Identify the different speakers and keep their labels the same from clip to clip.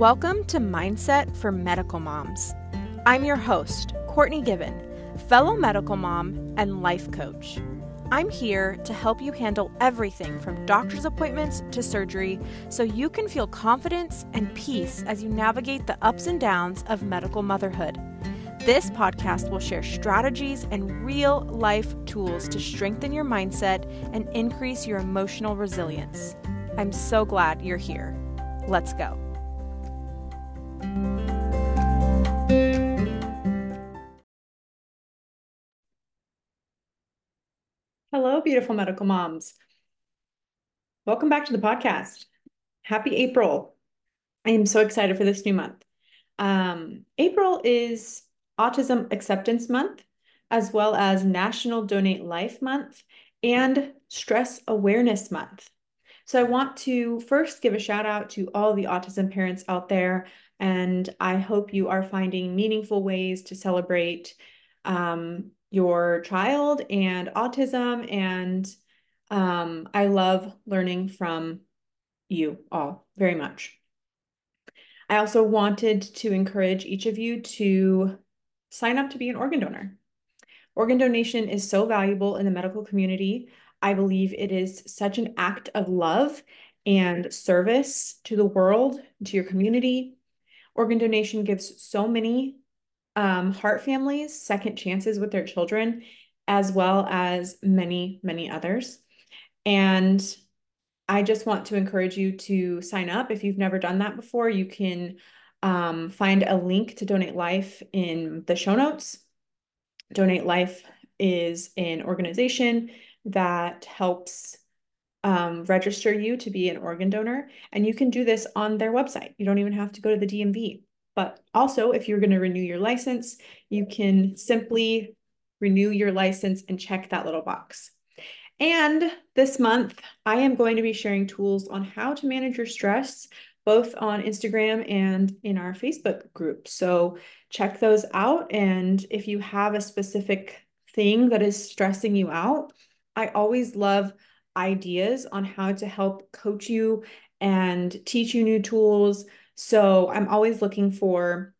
Speaker 1: Welcome to Mindset for Medical Moms. I'm your host, Courtney Given, fellow medical mom and life coach. I'm here to help you handle everything from doctor's appointments to surgery so you can feel confidence and peace as you navigate the ups and downs of medical motherhood. This podcast will share strategies and real-life tools to strengthen your mindset and increase your emotional resilience. I'm so glad you're here. Let's go.
Speaker 2: Hello, beautiful medical moms. Welcome back to the podcast. Happy April. I am so excited for this new month. April is Autism Acceptance Month, as well as National Donate Life Month and Stress Awareness Month. So I want to first give a shout out to all the autism parents out there, and I hope you are finding meaningful ways to celebrate your child and autism. And I love learning from you all very much. I also wanted to encourage each of you to sign up to be an organ donor. Organ donation is so valuable in the medical community. I believe it is such an act of love and service to the world, to your community. Organ donation gives so many heart families second chances with their children, as well as many, many others. And I just want to encourage you to sign up. If you've never done that before, you can find a link to Donate Life in the show notes. Donate Life is an organization that helps register you to be an organ donor, and you can do this on their website. You don't even have to go to the DMV. But also, if you're going to renew your license, you can simply renew your license and check that little box. And this month, I am going to be sharing tools on how to manage your stress, both on Instagram and in our Facebook group. So check those out. And if you have a specific thing that is stressing you out, I always love ideas on how to help coach you and teach you new tools. So I'm always looking for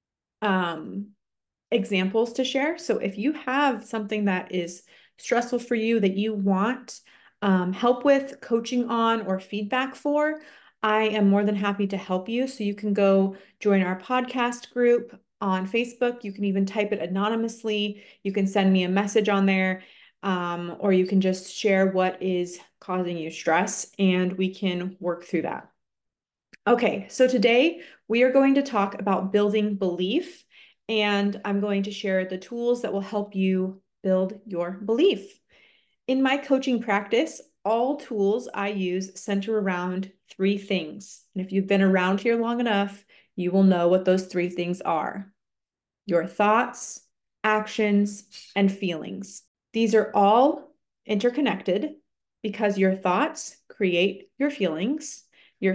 Speaker 2: examples to share. So if you have something that is stressful for you that you want help with, coaching on, or feedback for, I am more than happy to help you. So you can go join our podcast group on Facebook. You can even type it anonymously. You can send me a message on there, or you can just share what is causing you stress, and we can work through that. Okay, so today we are going to talk about building belief, and I'm going to share the tools that will help you build your belief. In my coaching practice, all tools I use center around three things. And if you've been around here long enough, you will know what those three things are: your thoughts, actions, and feelings. These are all interconnected because your thoughts create your feelings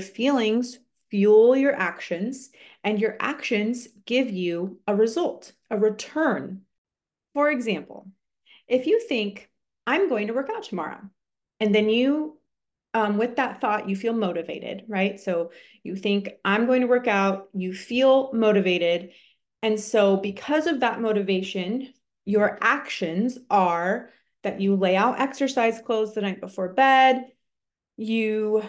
Speaker 2: fuel your actions, and your actions give you a result, a return. For example, if you think, I'm going to work out tomorrow, and then you, with that thought, you feel motivated, right? So you think, I'm going to work out, you feel motivated. And so because of that motivation, your actions are that you lay out exercise clothes the night before bed, you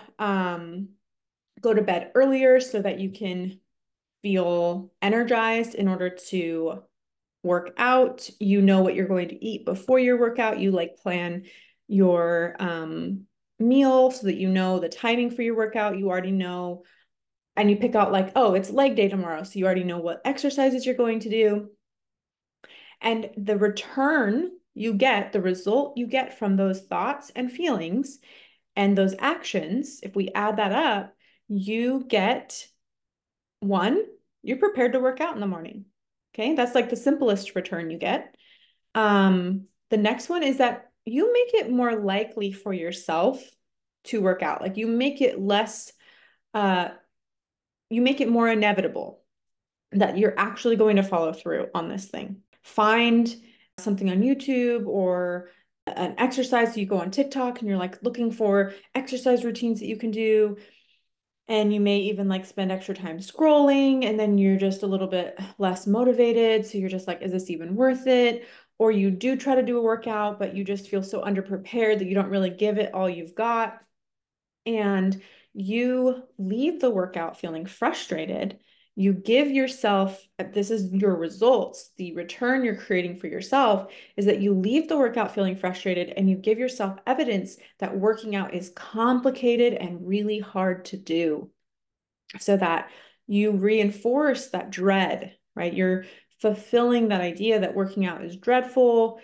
Speaker 2: go to bed earlier so that you can feel energized in order to work out. You know what you're going to eat before your workout. You plan your meal so that you know the timing for your workout. You already know, and you pick out oh, it's leg day tomorrow. So you already know what exercises you're going to do. And the return you get, the result you get from those thoughts and feelings and those actions, if we add that up, you get one, you're prepared to work out in the morning. Okay, that's the simplest return you get. The next one is that you make it more likely for yourself to work out. You make it less, you make it more inevitable that you're actually going to follow through on this thing. Find something on YouTube or an exercise. You go on TikTok and you're looking for exercise routines that you can do. And you may even like spend extra time scrolling, and then you're just a little bit less motivated. So you're just like, is this even worth it? Or you do try to do a workout, but you just feel so underprepared that you don't really give it all you've got. And you leave the workout feeling frustrated. You give yourself, this is your results, the return you're creating for yourself is that you leave the workout feeling frustrated and you give yourself evidence that working out is complicated and really hard to do, so that you reinforce that dread, right? You're fulfilling that idea that working out is dreadful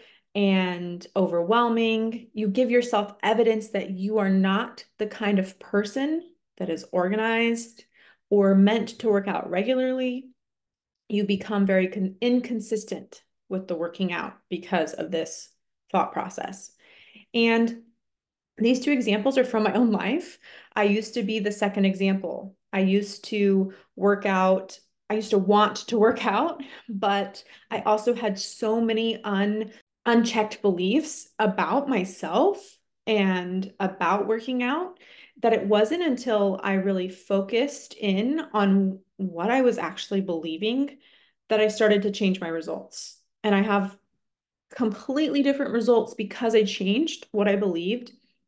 Speaker 2: and overwhelming. You give yourself evidence that you are not the kind of person that is organized or meant to work out regularly. You become very inconsistent with the working out because of this thought process. And these two examples are from my own life. I used to be the second example. I used to work out. I used to want to work out, but I also had so many unchecked beliefs about myself and about working out that it wasn't until I really focused in on what I was actually believing that I started to change my results. And I have completely different results because I changed what I believed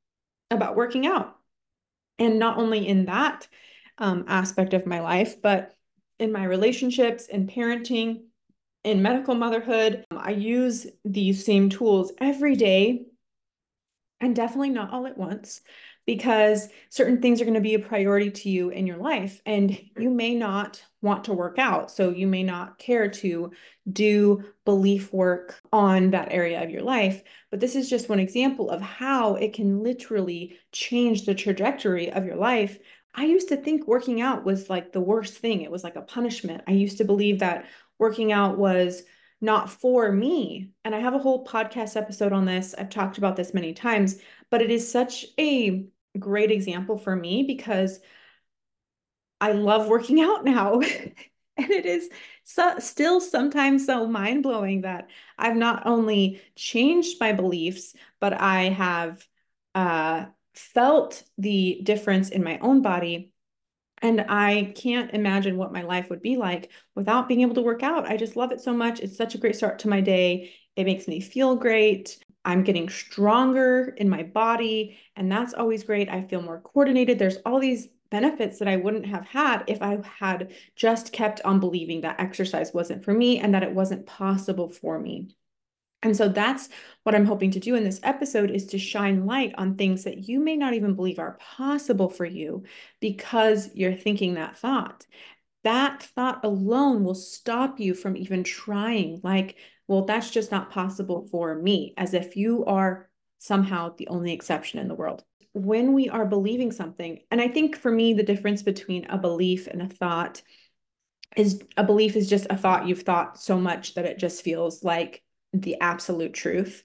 Speaker 2: about working out. And not only in that aspect of my life, but in my relationships, in parenting, in medical motherhood. I use these same tools every day, and definitely not all at once, because certain things are going to be a priority to you in your life, and you may not want to work out. So you may not care to do belief work on that area of your life. But this is just one example of how it can literally change the trajectory of your life. I used to think working out was like the worst thing. It was like a punishment. I used to believe that working out was not for me. And I have a whole podcast episode on this. I've talked about this many times, but it is such a great example for me because I love working out now. And it is still sometimes so mind-blowing that I've not only changed my beliefs, but I have felt the difference in my own body. And I can't imagine what my life would be like without being able to work out. I just love it so much. It's such a great start to my day. It makes me feel great. I'm getting stronger in my body, and that's always great. I feel more coordinated. There's all these benefits that I wouldn't have had if I had just kept on believing that exercise wasn't for me and that it wasn't possible for me. And so that's what I'm hoping to do in this episode, is to shine light on things that you may not even believe are possible for you because you're thinking that thought. That thought alone will stop you from even trying. Like, well, that's just not possible for me, as if you are somehow the only exception in the world. When we are believing something, and I think for me, the difference between a belief and a thought is, a belief is just a thought you've thought so much that it just feels like the absolute truth.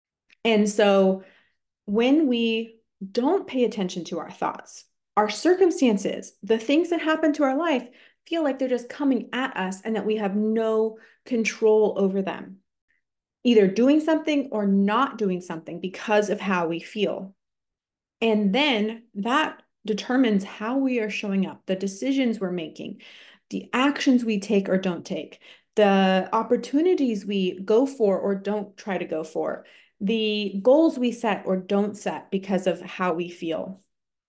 Speaker 2: And so when we don't pay attention to our thoughts, our circumstances, the things that happen to our life feel like they're just coming at us and that we have no control over them, either doing something or not doing something because of how we feel. And then that determines how we are showing up, the decisions we're making, the actions we take or don't take, the opportunities we go for or don't try to go for, the goals we set or don't set because of how we feel.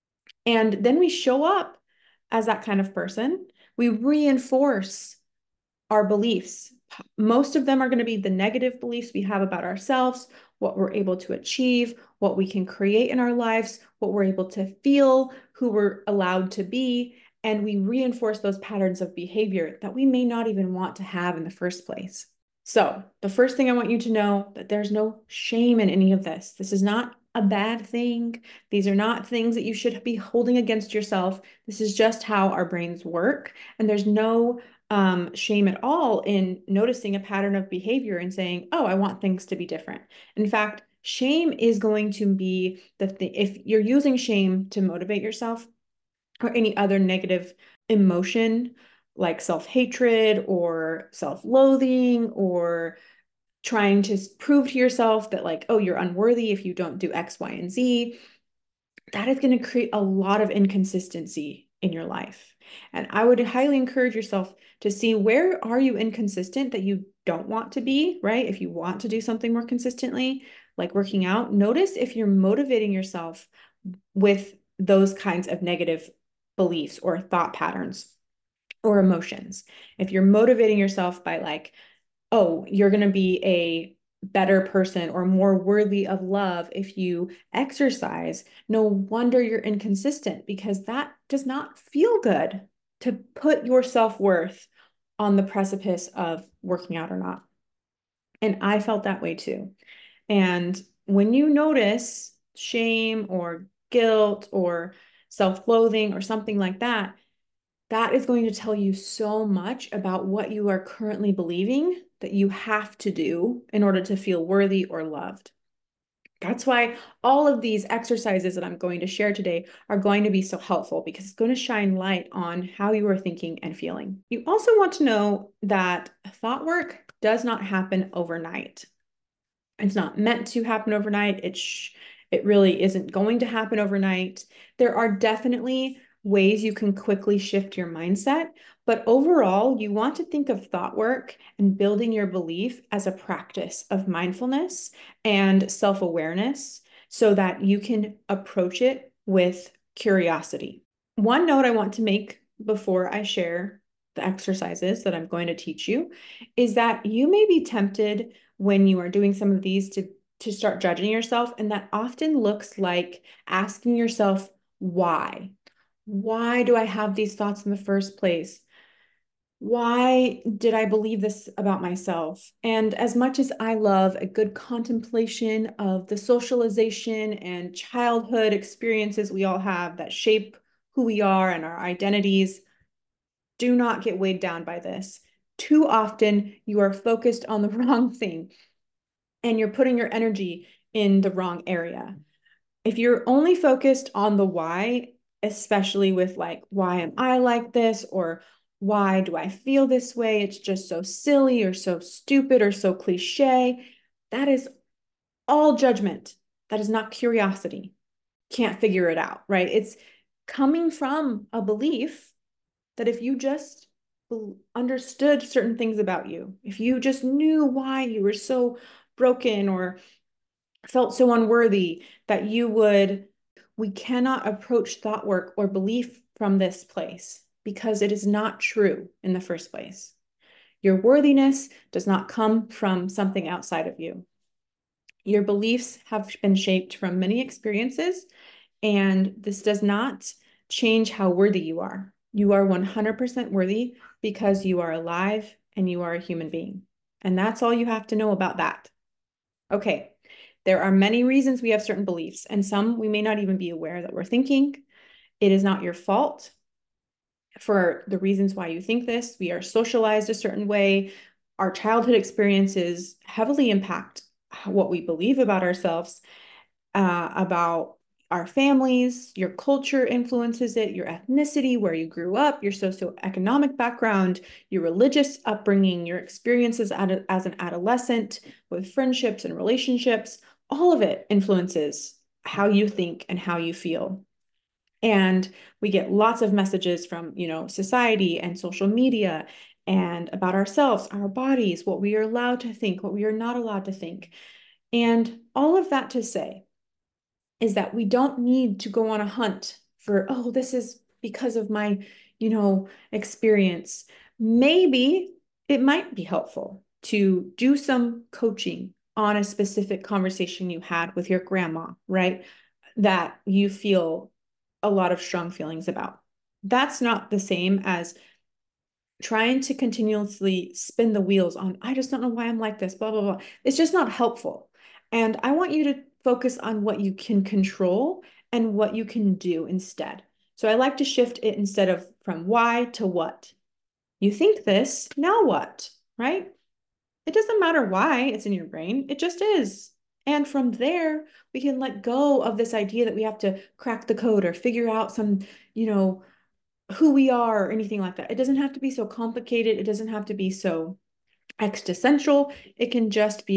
Speaker 2: And then we show up as that kind of person. We reinforce our beliefs. Most of them are going to be the negative beliefs we have about ourselves, what we're able to achieve, what we can create in our lives, what we're able to feel, who we're allowed to be. And we reinforce those patterns of behavior that we may not even want to have in the first place. So the first thing I want you to know, that there's no shame in any of this. This is not a bad thing. These are not things that you should be holding against yourself. This is just how our brains work. And there's no shame at all in noticing a pattern of behavior and saying, oh, I want things to be different. In fact, shame is going to be the thing. If you're using shame to motivate yourself or any other negative emotion, like self-hatred or self-loathing or trying to prove to yourself that, like, oh, you're unworthy if you don't do X, Y, and Z, that is going to create a lot of inconsistency in your life. And I would highly encourage yourself to see, where are you inconsistent that you don't want to be, right? If you want to do something more consistently, like working out, notice if you're motivating yourself with those kinds of negative beliefs or thought patterns or emotions. If you're motivating yourself by like, oh, you're going to be a better person or more worthy of love if you exercise, no wonder you're inconsistent, because that does not feel good to put your self-worth on the precipice of working out or not. And I felt that way too. And when you notice shame or guilt or self-loathing or something like that, that is going to tell you so much about what you are currently believing that you have to do in order to feel worthy or loved. That's why all of these exercises that I'm going to share today are going to be so helpful, because it's going to shine light on how you are thinking and feeling. You also want to know that thought work does not happen overnight. It's not meant to happen overnight. It really isn't going to happen overnight. There are definitely ways you can quickly shift your mindset, but overall, you want to think of thought work and building your belief as a practice of mindfulness and self-awareness so that you can approach it with curiosity. One note I want to make before I share the exercises that I'm going to teach you is that you may be tempted when you are doing some of these to start judging yourself. And that often looks like asking yourself, why? Why do I have these thoughts in the first place? Why did I believe this about myself? And as much as I love a good contemplation of the socialization and childhood experiences we all have that shape who we are and our identities, do not get weighed down by this. Too often, you are focused on the wrong thing and you're putting your energy in the wrong area. If you're only focused on the why, especially with like, why am I like this? Or why do I feel this way? It's just so silly or so stupid or so cliche. That is all judgment. That is not curiosity. Can't figure it out, right? It's coming from a belief that if you just understood certain things about you, if you just knew why you were so broken or felt so unworthy, that you would, we cannot approach thought work or belief from this place because it is not true in the first place. Your worthiness does not come from something outside of you. Your beliefs have been shaped from many experiences, and this does not change how worthy you are. You are 100% worthy because you are alive and you are a human being. And that's all you have to know about that. Okay, there are many reasons we have certain beliefs, and some we may not even be aware that we're thinking. It is not your fault for the reasons why you think this. We are socialized a certain way. Our childhood experiences heavily impact what we believe about ourselves, about our families. Your culture influences it, your ethnicity, where you grew up, your socioeconomic background, your religious upbringing, your experiences as an adolescent with friendships and relationships. All of it influences how you think and how you feel. And we get lots of messages from, society and social media and about ourselves, our bodies, what we are allowed to think, what we are not allowed to think. And all of that to say is that we don't need to go on a hunt for, oh, this is because of my, experience. Maybe it might be helpful to do some coaching on a specific conversation you had with your grandma, right? That you feel a lot of strong feelings about. That's not the same as trying to continuously spin the wheels on, I just don't know why I'm like this, blah, blah, blah. It's just not helpful. And I want you to focus on what you can control and what you can do instead. So I like to shift it instead of from why to what. You think this, now what, right? It doesn't matter why it's in your brain, it just is. And from there, we can let go of this idea that we have to crack the code or figure out some, who we are or anything like that. It doesn't have to be so complicated. It doesn't have to be so existential. It can just be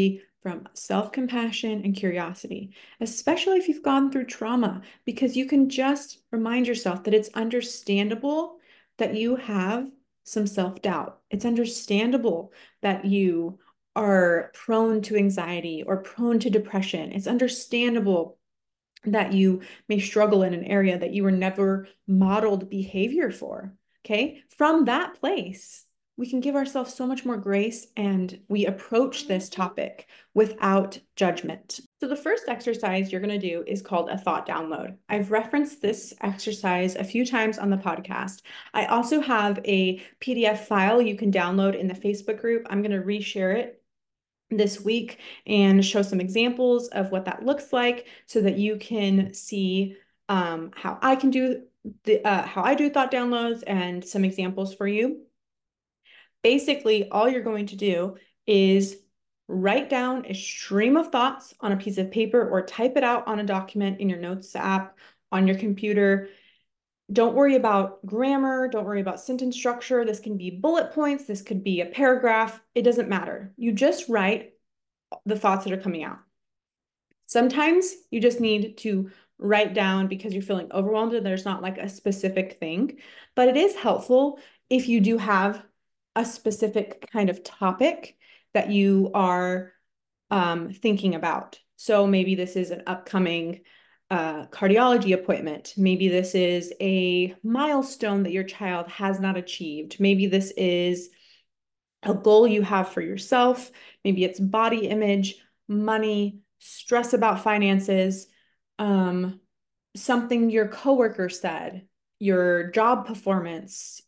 Speaker 2: from self-compassion and curiosity, especially if you've gone through trauma, because you can just remind yourself that it's understandable that you have some self-doubt. It's understandable that you are prone to anxiety or prone to depression. It's understandable that you may struggle in an area that you were never modeled behavior for. Okay. From that place, we can give ourselves so much more grace and we approach this topic without judgment. So the first exercise you're going to do is called a thought download. I've referenced this exercise a few times on the podcast. I also have a PDF file you can download in the Facebook group. I'm going to reshare it this week and show some examples of what that looks like so that you can see how I can do how I do thought downloads and some examples for you. Basically, all you're going to do is write down a stream of thoughts on a piece of paper or type it out on a document in your notes app on your computer. Don't worry about grammar. Don't worry about sentence structure. This can be bullet points. This could be a paragraph. It doesn't matter. You just write the thoughts that are coming out. Sometimes you just need to write down because you're feeling overwhelmed and there's not like a specific thing, but it is helpful if you do have a specific kind of topic that you are thinking about. So maybe this is an upcoming cardiology appointment. Maybe this is a milestone that your child has not achieved. Maybe this is a goal you have for yourself. Maybe it's body image, money, stress about finances, something your coworker said, your job performance,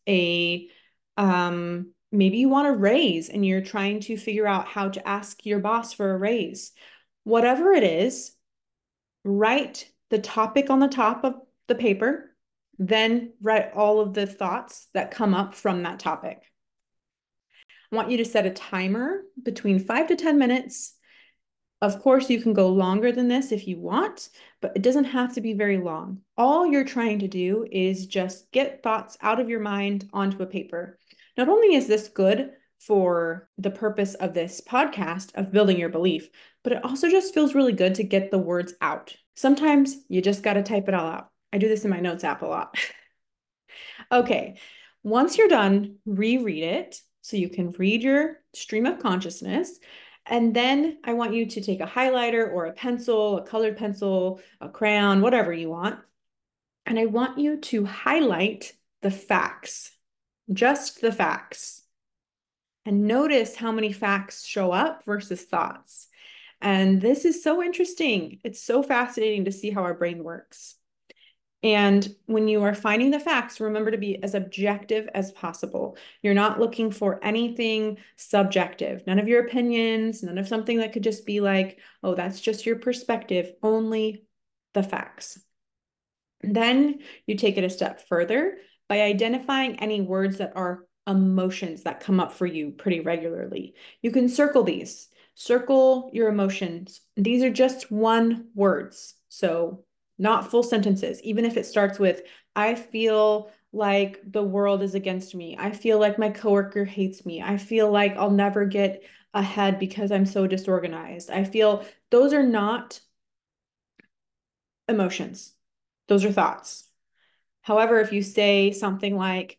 Speaker 2: maybe you want a raise and you're trying to figure out how to ask your boss for a raise. Whatever it is, write the topic on the top of the paper, then write all of the thoughts that come up from that topic. I want you to set a timer between 5 to 10 minutes. Of course, you can go longer than this if you want, but it doesn't have to be very long. All you're trying to do is just get thoughts out of your mind onto a paper. Not only is this good for the purpose of this podcast of building your belief, but it also just feels really good to get the words out. Sometimes you just got to type it all out. I do this in my notes app a lot. Okay, once you're done, reread it so you can read your stream of consciousness. And then I want you to take a highlighter or a pencil, a colored pencil, a crayon, whatever you want. And I want you to highlight the facts, just the facts. And notice how many facts show up versus thoughts. And this is so interesting. It's so fascinating to see how our brain works. And when you are finding the facts, remember to be as objective as possible. You're not looking for anything subjective, none of your opinions, none of something that could just be like, oh, that's just your perspective, only the facts. Then you take it a step further by identifying any words that are emotions that come up for you pretty regularly. You can circle these, circle your emotions. These are just one words. So not full sentences, even if it starts with, I feel like the world is against me. I feel like my coworker hates me. I feel like I'll never get ahead because I'm so disorganized. I feel those are not emotions. Those are thoughts. However, if you say something like,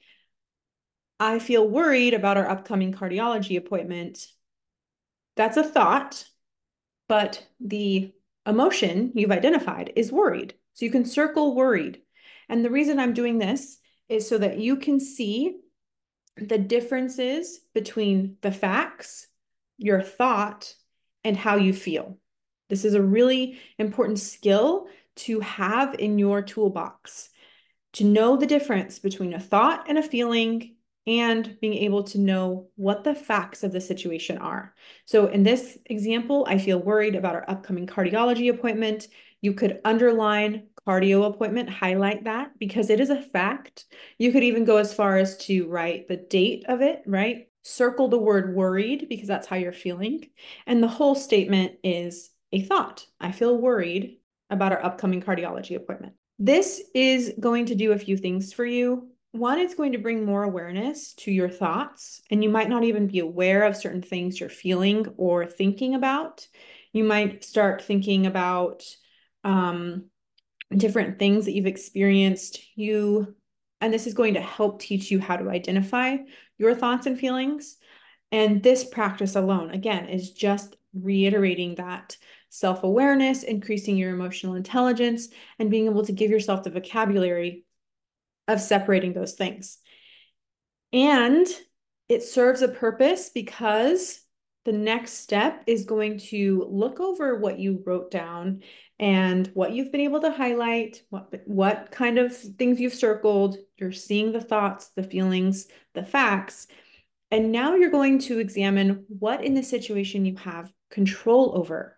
Speaker 2: I feel worried about our upcoming cardiology appointment, that's a thought, but the emotion you've identified is worried. So you can circle worried. And the reason I'm doing this is so that you can see the differences between the facts, your thought, and how you feel. This is a really important skill to have in your toolbox, to know the difference between a thought and a feeling and being able to know what the facts of the situation are. So in this example, I feel worried about our upcoming cardiology appointment. You could underline cardio appointment, highlight that because it is a fact. You could even go as far as to write the date of it, right? Circle the word worried because that's how you're feeling. And the whole statement is a thought. I feel worried about our upcoming cardiology appointment. This is going to do a few things for you. one, it's going to bring more awareness to your thoughts, and you might not even be aware of certain things you're feeling or thinking about. You might start thinking about um, different things that you've experienced. And this is going to help teach you how to identify your thoughts and feelings. And this practice alone, again, is just reiterating that self-awareness, increasing your emotional intelligence, and being able to give yourself the vocabulary of separating those things. And it serves a purpose because the next step is going to look over what you wrote down and what you've been able to highlight, what kind of things you've circled. You're seeing the thoughts, the feelings, the facts. And now you're going to examine what in the situation you have control over.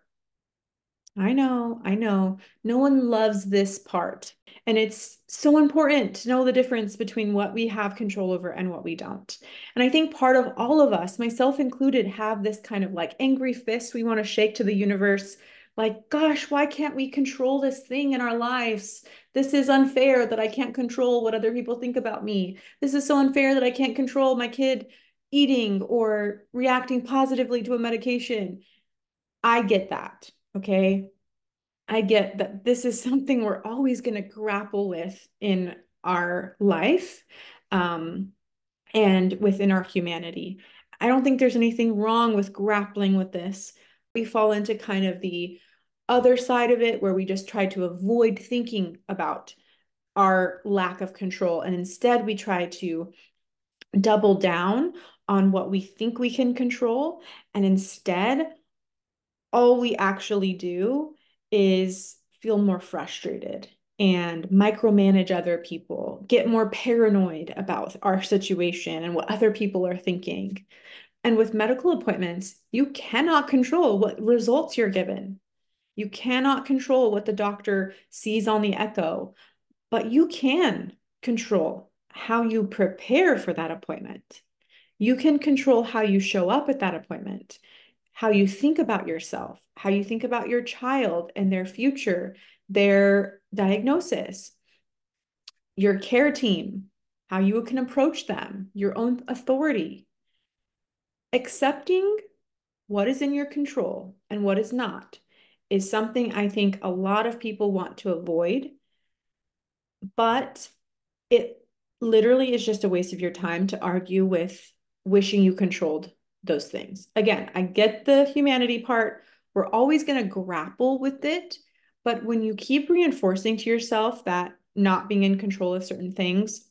Speaker 2: I know, I know. No one loves this part. And it's so important to know the difference between what we have control over and what we don't. And I think part of all of us, myself included, have this kind of like angry fist we want to shake to the universe. Like, gosh, why can't we control this thing in our lives? This is unfair that I can't control what other people think about me. This is so unfair that I can't control my kid eating or reacting positively to a medication. I get that. Okay. I get that this is something we're always going to grapple with in our life, um, and within our humanity. I don't think there's anything wrong with grappling with this. We fall into kind of the other side of it where we just try to avoid thinking about our lack of control. And instead, we try to double down on what we think we can control. And instead, all we actually do is feel more frustrated and micromanage other people, get more paranoid about our situation and what other people are thinking. And with medical appointments, you cannot control what results you're given. You cannot control what the doctor sees on the echo, but you can control how you prepare for that appointment. You can control how you show up at that appointment, how you think about yourself, how you think about your child and their future, their diagnosis, your care team, how you can approach them, your own authority. Accepting what is in your control and what is not is something I think a lot of people want to avoid, but it literally is just a waste of your time to argue with wishing you controlled those things. Again, I get the humanity part. We're always going to grapple with it. But when you keep reinforcing to yourself that not being in control of certain things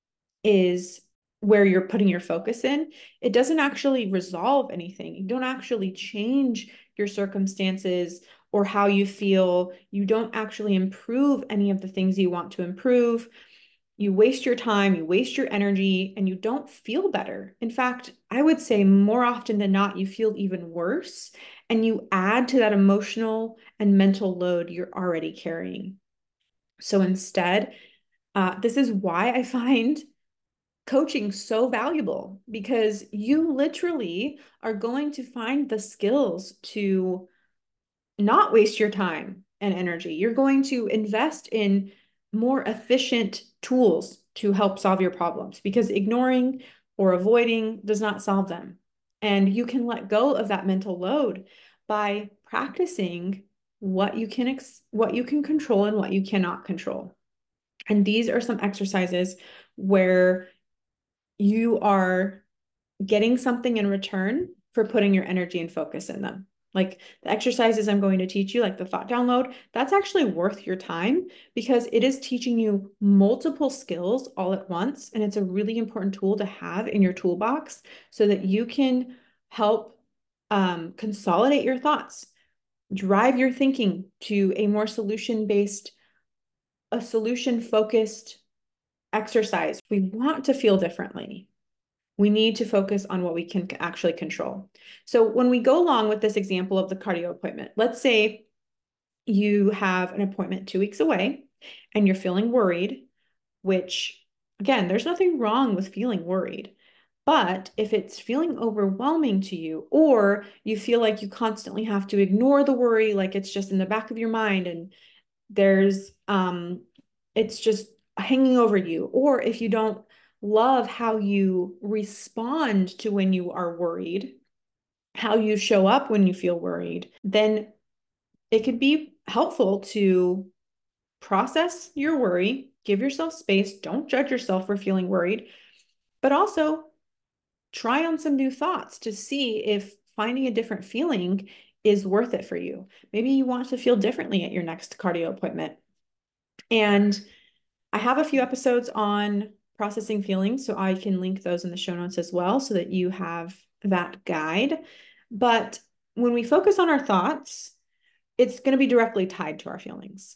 Speaker 2: is where you're putting your focus in, it doesn't actually resolve anything. You don't actually change your circumstances or how you feel. You don't actually improve any of the things you want to improve. You waste your time, you waste your energy, and you don't feel better. In fact, I would say more often than not, you feel even worse, and you add to that emotional and mental load you're already carrying. So instead, this is why I find coaching so valuable, because you literally are going to find the skills to not waste your time and energy. You're going to invest in more efficient tools to help solve your problems, because ignoring or avoiding does not solve them. And you can let go of that mental load by practicing what you can control and what you cannot control. And these are some exercises where you are getting something in return for putting your energy and focus in them. Like the exercises I'm going to teach you, like the thought download, that's actually worth your time because it is teaching you multiple skills all at once. And it's a really important tool to have in your toolbox so that you can help consolidate your thoughts, drive your thinking to a more solution-based, a solution-focused exercise. We want to feel differently. We need to focus on what we can actually control. So when we go along with this example of the cardio appointment, let's say you have an appointment 2 weeks away and you're feeling worried, which again, there's nothing wrong with feeling worried. But if it's feeling overwhelming to you, or you feel like you constantly have to ignore the worry, like it's just in the back of your mind and there's it's just hanging over you, or if you don't love how you respond to when you are worried, how you show up when you feel worried, then it could be helpful to process your worry, give yourself space, don't judge yourself for feeling worried, but also try on some new thoughts to see if finding a different feeling is worth it for you. Maybe you want to feel differently at your next cardio appointment. And I have a few episodes on processing feelings, so I can link those in the show notes as well so that you have that guide. But when we focus on our thoughts, it's going to be directly tied to our feelings.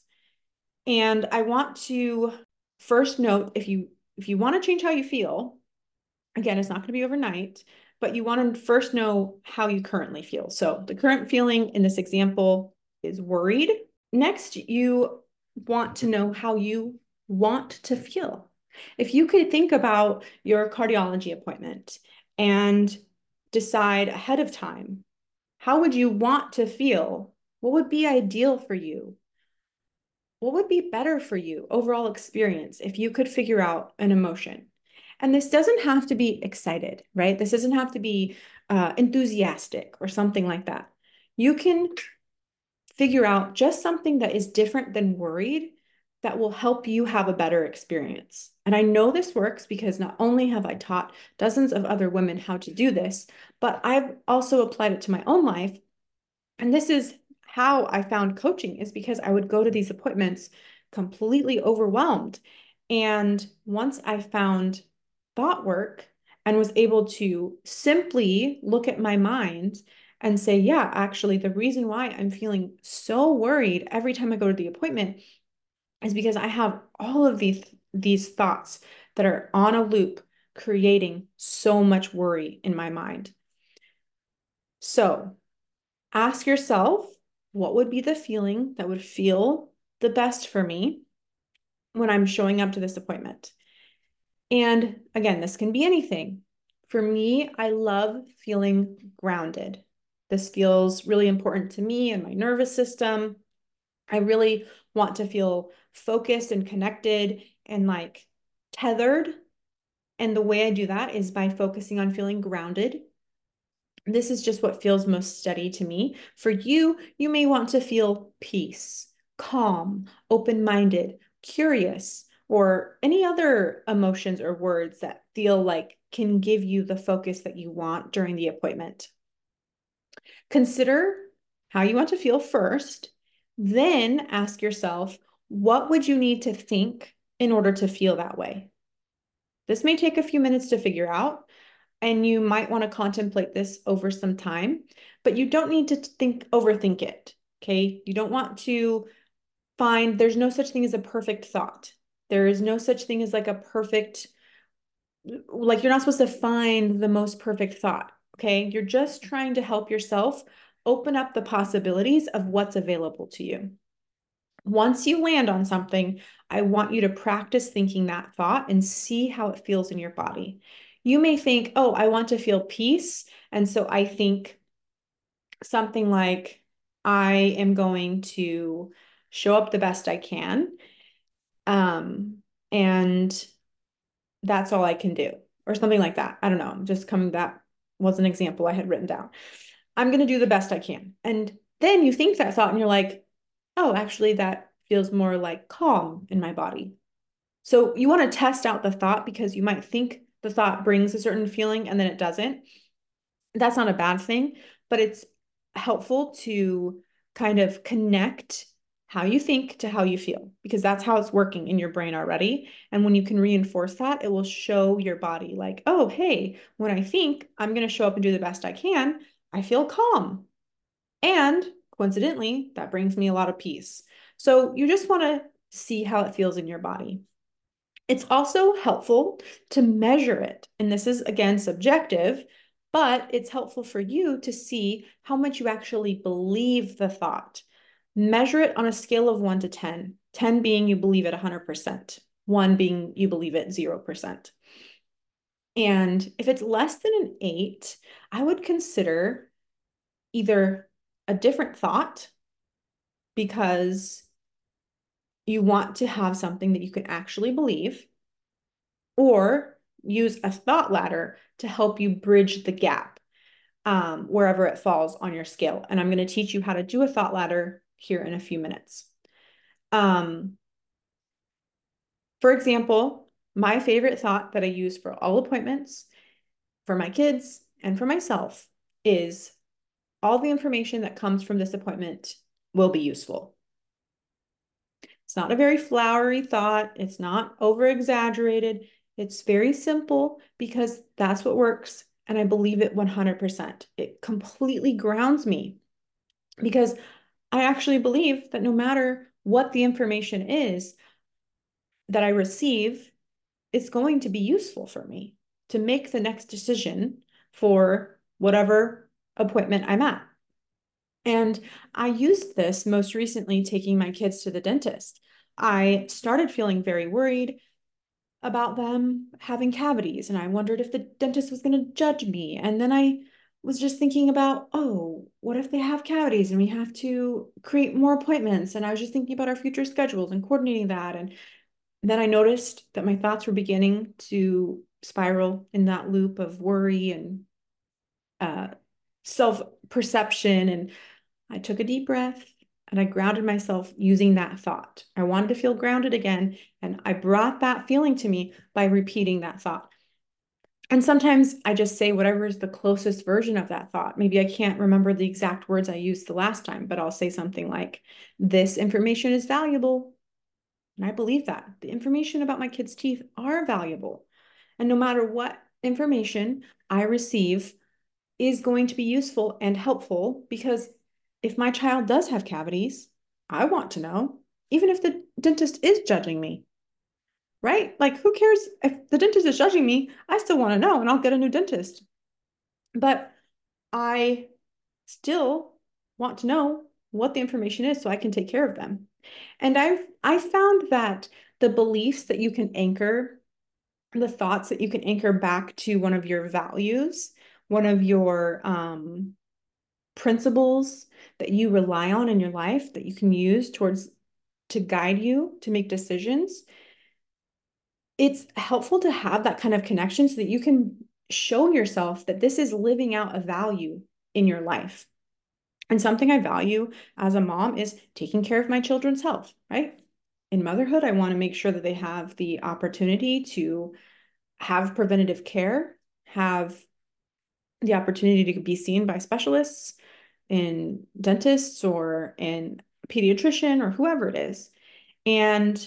Speaker 2: And I want to first note, if you want to change how you feel, again, it's not going to be overnight, but you want to first know how you currently feel. So the current feeling in this example is worried. Next, you want to know how you want to feel. If you could think about your cardiology appointment and decide ahead of time, how would you want to feel? What would be ideal for you? What would be better for you overall experience if you could figure out an emotion? And this doesn't have to be excited, right? This doesn't have to be enthusiastic or something like that. You can figure out just something that is different than worried that will help you have a better experience. And I know this works because not only have I taught dozens of other women how to do this, but I've also applied it to my own life. And this is how I found coaching, is because I would go to these appointments completely overwhelmed. And once I found thought work and was able to simply look at my mind and say, yeah, actually, the reason why I'm feeling so worried every time I go to the appointment is because I have all of these thoughts that are on a loop, creating so much worry in my mind. So ask yourself, what would be the feeling that would feel the best for me when I'm showing up to this appointment? And again, this can be anything. For me, I love feeling grounded. This feels really important to me and my nervous system. I really want to feel focused and connected and like tethered. And the way I do that is by focusing on feeling grounded. This is just what feels most steady to me. For you, you may want to feel peace, calm, open-minded, curious, or any other emotions or words that feel like can give you the focus that you want during the appointment. Consider how you want to feel first, then ask yourself, what would you need to think in order to feel that way? This may take a few minutes to figure out, and you might want to contemplate this over some time, but you don't need to overthink it. Okay. You don't want to there's no such thing as a perfect thought. There is no such thing as like a perfect, like you're not supposed to find the most perfect thought. Okay. You're just trying to help yourself open up the possibilities of what's available to you. Once you land on something, I want you to practice thinking that thought and see how it feels in your body. You may think, oh, I want to feel peace. And so I think something like, I am going to show up the best I can. And that's all I can do, or something like that. I don't know. That was an example I had written down. I'm going to do the best I can. And then you think that thought and you're like, oh, actually, that feels more like calm in my body. So you want to test out the thought because you might think the thought brings a certain feeling and then it doesn't. That's not a bad thing, but it's helpful to kind of connect how you think to how you feel, because that's how it's working in your brain already. And when you can reinforce that, it will show your body like, oh, hey, when I think I'm going to show up and do the best I can, I feel calm. And coincidentally, that brings me a lot of peace. So you just want to see how it feels in your body. It's also helpful to measure it. And this is, again, subjective, but it's helpful for you to see how much you actually believe the thought. Measure it on a scale of 1 to 10, 10 being you believe it 100%, 1 being you believe it 0%. And if it's less than an 8, I would consider either a different thought, because you want to have something that you can actually believe, or use a thought ladder to help you bridge the gap wherever it falls on your scale. And I'm going to teach you how to do a thought ladder here in a few minutes. Um, for example, my favorite thought that I use for all appointments, for my kids and for myself, is all the information that comes from this appointment will be useful. It's not a very flowery thought. It's not over exaggerated. It's very simple because that's what works. And I believe it 100%. It completely grounds me because I actually believe that no matter what the information is that I receive, it's going to be useful for me to make the next decision for whatever appointment I'm at. And I used this most recently taking my kids to the dentist. I started feeling very worried about them having cavities, and I wondered if the dentist was going to judge me. And then I was just thinking about, oh, what if they have cavities and we have to create more appointments? And I was just thinking about our future schedules and coordinating that. And then I noticed that my thoughts were beginning to spiral in that loop of worry and uh, self-perception. And I took a deep breath and I grounded myself using that thought. I wanted to feel grounded again, and I brought that feeling to me by repeating that thought. And sometimes I just say whatever is the closest version of that thought. Maybe I can't remember the exact words I used the last time, but I'll say something like, "This information is valuable." And I believe that. The information about my kids' teeth are valuable. And no matter what information I receive is going to be useful and helpful, because if my child does have cavities, I want to know, even if the dentist is judging me, right? Like, who cares if the dentist is judging me? I still want to know, and I'll get a new dentist. But I still want to know what the information is so I can take care of them. And I found that the beliefs that you can anchor, the thoughts that you can anchor back to one of your values, one of your principles that you rely on in your life that you can use towards to guide you to make decisions, it's helpful to have that kind of connection so that you can show yourself that this is living out a value in your life. And something I value as a mom is taking care of my children's health, right? In motherhood, I want to make sure that they have the opportunity to have preventative care, have the opportunity to be seen by specialists, in dentists or in pediatrician or whoever it is. And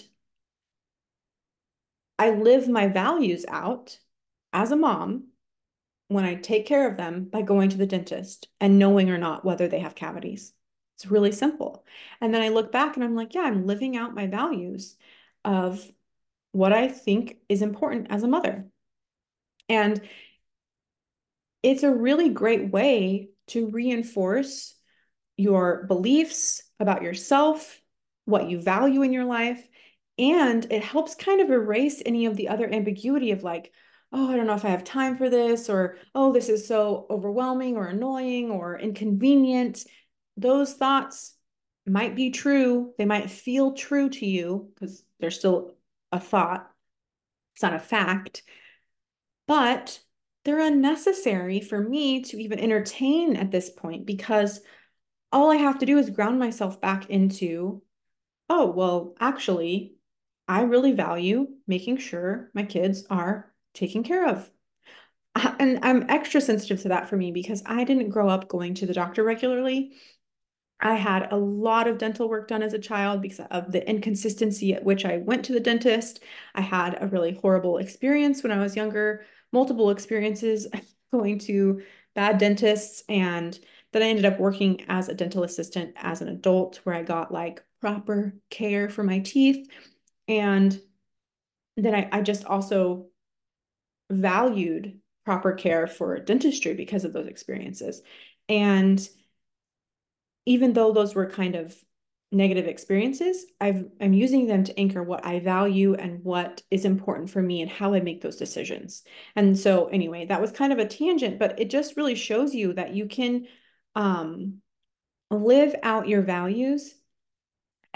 Speaker 2: I live my values out as a mom when I take care of them by going to the dentist and knowing or not whether they have cavities. It's really simple. And then I look back and I'm like, yeah, I'm living out my values of what I think is important as a mother. And it's a really great way to reinforce your beliefs about yourself, what you value in your life, and it helps kind of erase any of the other ambiguity of like, oh, I don't know if I have time for this, or oh, this is so overwhelming or annoying or inconvenient. Those thoughts might be true. They might feel true to you because they're still a thought. It's not a fact, but they're unnecessary for me to even entertain at this point because all I have to do is ground myself back into, oh, well, actually, I really value making sure my kids are taken care of. And I'm extra sensitive to that for me because I didn't grow up going to the doctor regularly. I had a lot of dental work done as a child because of the inconsistency at which I went to the dentist. I had a really horrible experience when I was younger, multiple experiences going to bad dentists. And then I ended up working as a dental assistant as an adult, where I got like proper care for my teeth. And then I just also valued proper care for dentistry because of those experiences. And even though those were kind of negative experiences, I'm using them to anchor what I value and what is important for me and how I make those decisions. And so anyway, that was kind of a tangent, but it just really shows you that you can live out your values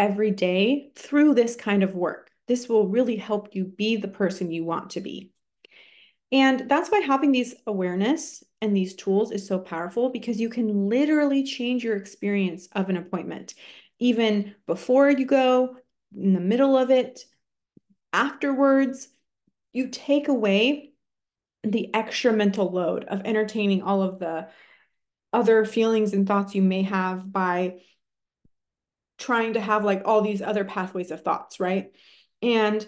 Speaker 2: every day through this kind of work. This will really help you be the person you want to be. And that's why having these awareness and these tools is so powerful, because you can literally change your experience of an appointment, even before you go, in the middle of it, afterwards. You take away the extra mental load of entertaining all of the other feelings and thoughts you may have by trying to have like all these other pathways of thoughts, right? And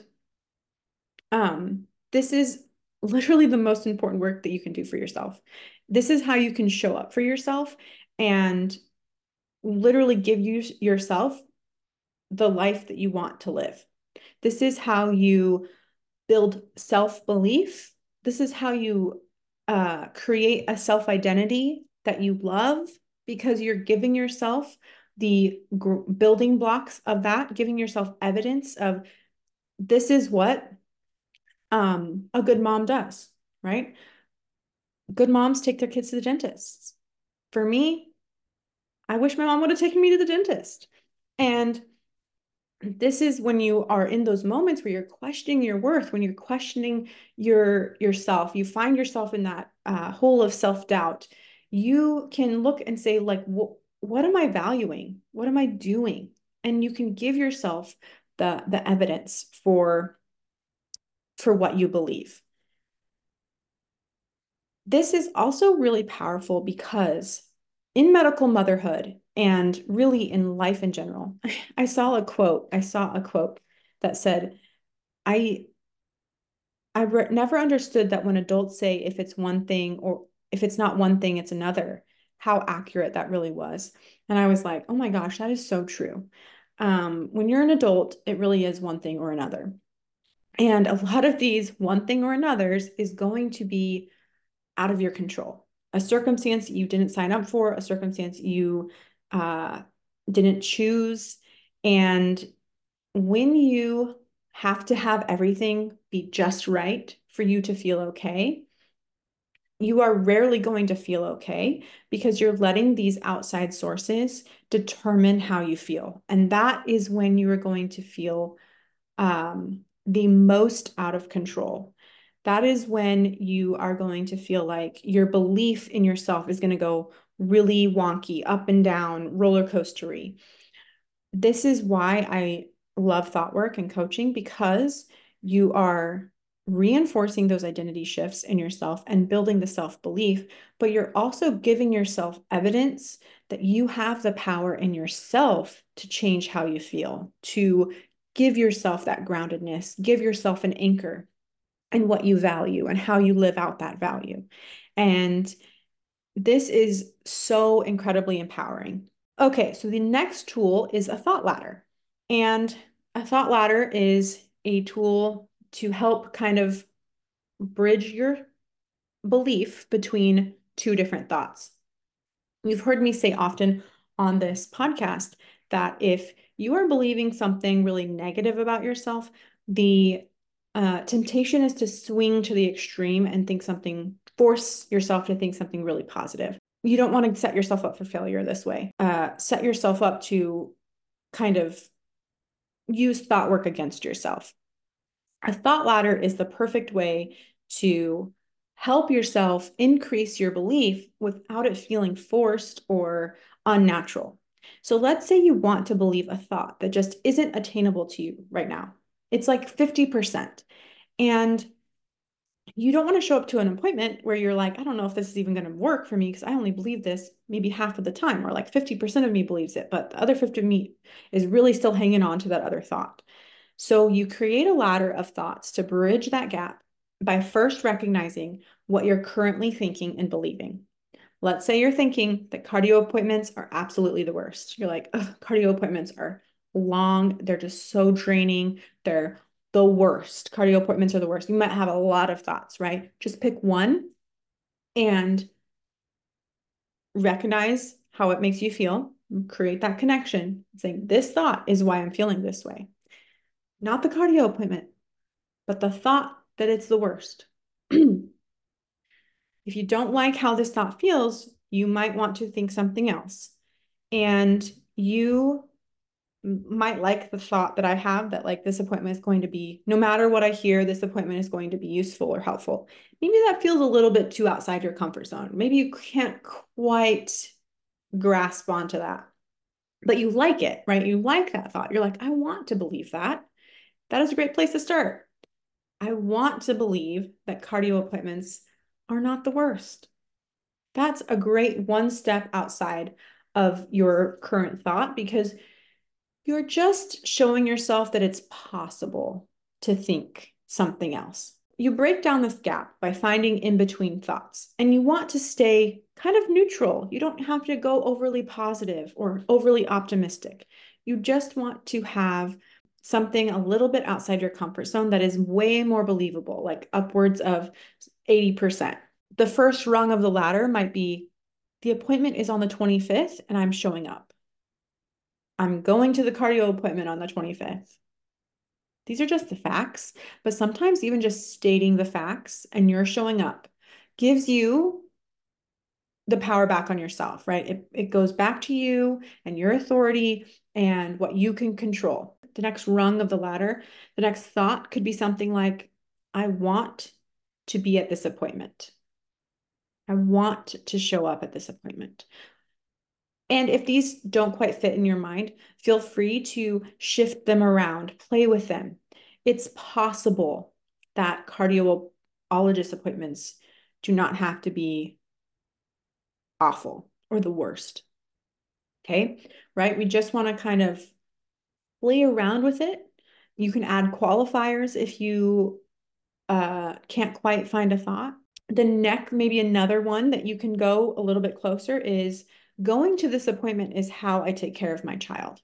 Speaker 2: this is literally the most important work that you can do for yourself. This is how you can show up for yourself and literally give yourself the life that you want to live. This is how you build self-belief. This is how you create a self-identity that you love, because you're giving yourself the building blocks of that, giving yourself evidence of this is what a good mom does, right? Good moms take their kids to the dentist. For me, I wish my mom would have taken me to the dentist. And this is when you are in those moments where you're questioning your worth, when you're questioning yourself, you find yourself in that hole of self-doubt. You can look and say, like, what am I valuing? What am I doing? And you can give yourself the evidence for what you believe. This is also really powerful because in medical motherhood and really in life in general, I saw a quote that said, I never understood that when adults say if it's one thing or if it's not one thing, it's another, how accurate that really was. And I was like, oh my gosh, that is so true. When you're an adult, it really is one thing or another. And a lot of these one thing or another's is going to be out of your control. A circumstance you didn't sign up for, a circumstance you didn't choose. And when you have to have everything be just right for you to feel okay, you are rarely going to feel okay, because you're letting these outside sources determine how you feel. And that is when you are going to feel the most out of control. That is when you are going to feel like your belief in yourself is going to go really wonky, up and down, roller coastery. This is why I love thought work and coaching, because you are reinforcing those identity shifts in yourself and building the self-belief, but you're also giving yourself evidence that you have the power in yourself to change how you feel, to give yourself that groundedness, give yourself an anchor in what you value and how you live out that value. And this is so incredibly empowering. Okay, so the next tool is a thought ladder. And a thought ladder is a tool to help kind of bridge your belief between two different thoughts. You've heard me say often on this podcast that if you are believing something really negative about yourself, the temptation is to swing to the extreme and force yourself to think something really positive. You don't want to set yourself up for failure this way. Set yourself up to kind of use thought work against yourself. A thought ladder is the perfect way to help yourself increase your belief without it feeling forced or unnatural. So let's say you want to believe a thought that just isn't attainable to you right now. It's like 50%. And you don't want to show up to an appointment where you're like, I don't know if this is even going to work for me because I only believe this maybe half of the time, or like 50% of me believes it, but the other 50 of me is really still hanging on to that other thought. So you create a ladder of thoughts to bridge that gap by first recognizing what you're currently thinking and believing. Let's say you're thinking that cardio appointments are absolutely the worst. You're like, cardio appointments are long. They're just so draining. They're the worst. Cardio appointments are the worst. You might have a lot of thoughts, right? Just pick one and recognize how it makes you feel. Create that connection, saying, this thought is why I'm feeling this way. Not the cardio appointment, but the thought that it's the worst. If you don't like how this thought feels, you might want to think something else. And you might like the thought that I have that like this appointment is going to be, no matter what I hear, this appointment is going to be useful or helpful. Maybe that feels a little bit too outside your comfort zone. Maybe you can't quite grasp onto that, but you like it, right? You like that thought. You're like, I want to believe that. That is a great place to start. I want to believe that cardio appointments are not the worst. That's a great one step outside of your current thought because you're just showing yourself that it's possible to think something else. You break down this gap by finding in between thoughts, and you want to stay kind of neutral. You don't have to go overly positive or overly optimistic. You just want to have something a little bit outside your comfort zone that is way more believable, like upwards of 80%. The first rung of the ladder might be the appointment is on the 25th and I'm showing up. I'm going to the cardio appointment on the 25th. These are just the facts, but sometimes even just stating the facts and you're showing up gives you the power back on yourself, right? It goes back to you and your authority and what you can control. The next rung of the ladder, the next thought could be something like, I want to be at this appointment. I want to show up at this appointment. And if these don't quite fit in your mind, feel free to shift them around, play with them. It's possible that cardiologist appointments do not have to be awful or the worst. Okay, right? We just want to kind of play around with it. You can add qualifiers if you can't quite find a thought. The neck, maybe another one that you can go a little bit closer is going to this appointment is how I take care of my child.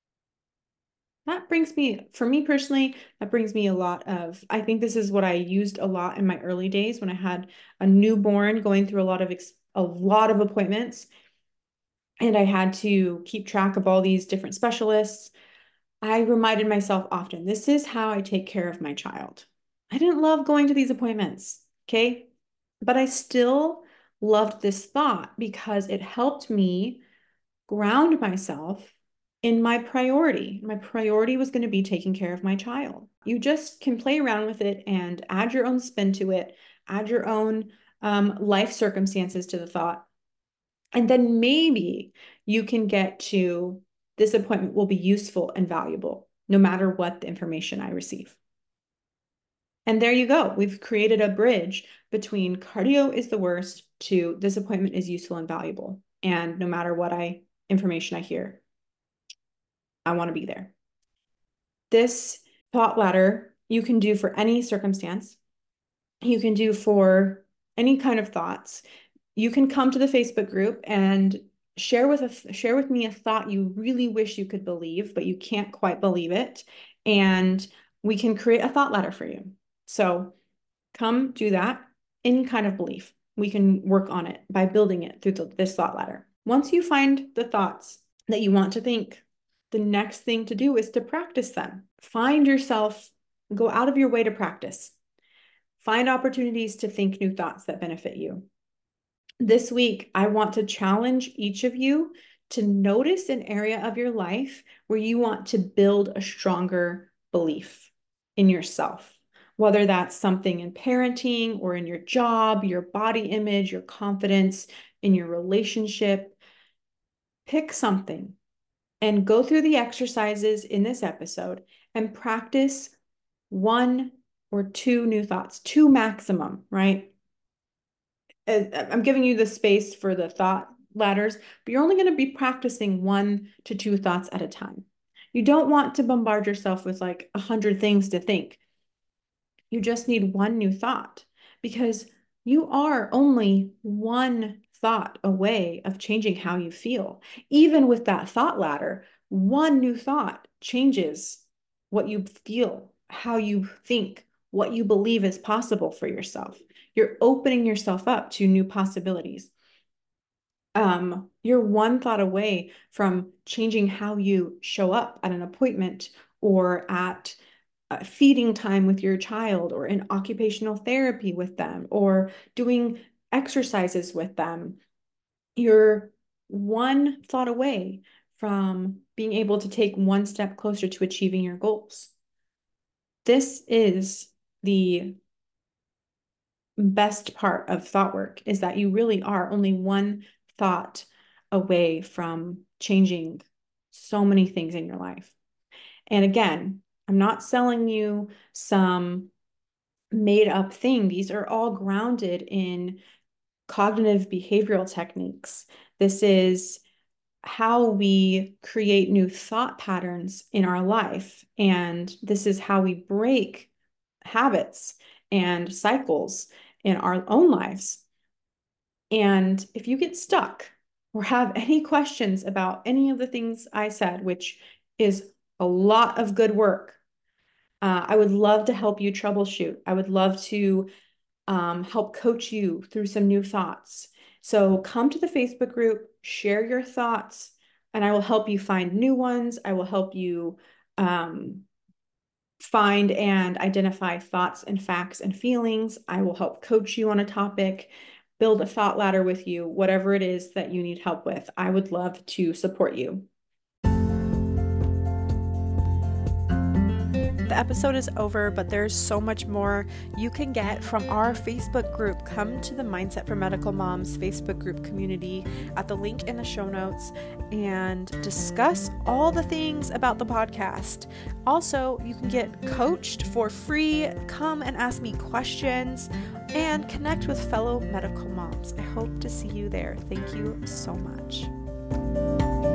Speaker 2: That brings me, for me personally, that brings me a lot of, I think this is what I used a lot in my early days when I had a newborn going through a lot of appointments and I had to keep track of all these different specialists. I reminded myself often, this is how I take care of my child. I didn't love going to these appointments, okay? But I still loved this thought because it helped me ground myself in my priority. My priority was going to be taking care of my child. You just can play around with it and add your own spin to it, add your own life circumstances to the thought. And then maybe you can get to this appointment will be useful and valuable no matter what the information I receive. And there you go. We've created a bridge between cardio is the worst to this appointment is useful and valuable. And no matter what information I hear, I want to be there. This thought ladder you can do for any circumstance. You can do for any kind of thoughts. You can come to the Facebook group and share with me a thought you really wish you could believe, but you can't quite believe it. And we can create a thought ladder for you. So come do that. Any kind of belief. We can work on it by building it through this thought ladder. Once you find the thoughts that you want to think, the next thing to do is to practice them. Find yourself, go out of your way to practice. Find opportunities to think new thoughts that benefit you. This week, I want to challenge each of you to notice an area of your life where you want to build a stronger belief in yourself, whether that's something in parenting or in your job, your body image, your confidence, in your relationship. Pick something and go through the exercises in this episode and practice one or two new thoughts, two maximum, right? I'm giving you the space for the thought ladders, but you're only going to be practicing 1 to 2 thoughts at a time. You don't want to bombard yourself with like 100 things to think. You just need one new thought because you are only one thought away of changing how you feel. Even with that thought ladder, one new thought changes what you feel, how you think, what you believe is possible for yourself. You're opening yourself up to new possibilities. You're one thought away from changing how you show up at an appointment or at feeding time with your child or in occupational therapy with them or doing exercises with them. You're one thought away from being able to take one step closer to achieving your goals. This is the best part of thought work, is that you really are only one thought away from changing so many things in your life. And again, I'm not selling you some made up thing. These are all grounded in cognitive behavioral techniques. This is how we create new thought patterns in our life. And this is how we break habits and cycles in our own lives. And if you get stuck or have any questions about any of the things I said, which is a lot of good work, I would love to help you troubleshoot. I would love to help coach you through some new thoughts. So come to the Facebook group, share your thoughts, and I will help you find new ones. I will help you find and identify thoughts and facts and feelings. I will help coach you on a topic, build a thought ladder with you, whatever it is that you need help with. I would love to support you.
Speaker 1: The episode is over, but there's so much more you can get from our Facebook group. Come to the Mindset for Medical Moms Facebook group community at the link in the show notes and discuss all the things about the podcast. Also, you can get coached for free, come and ask me questions, and connect with fellow medical moms. I hope to see you there. Thank you so much.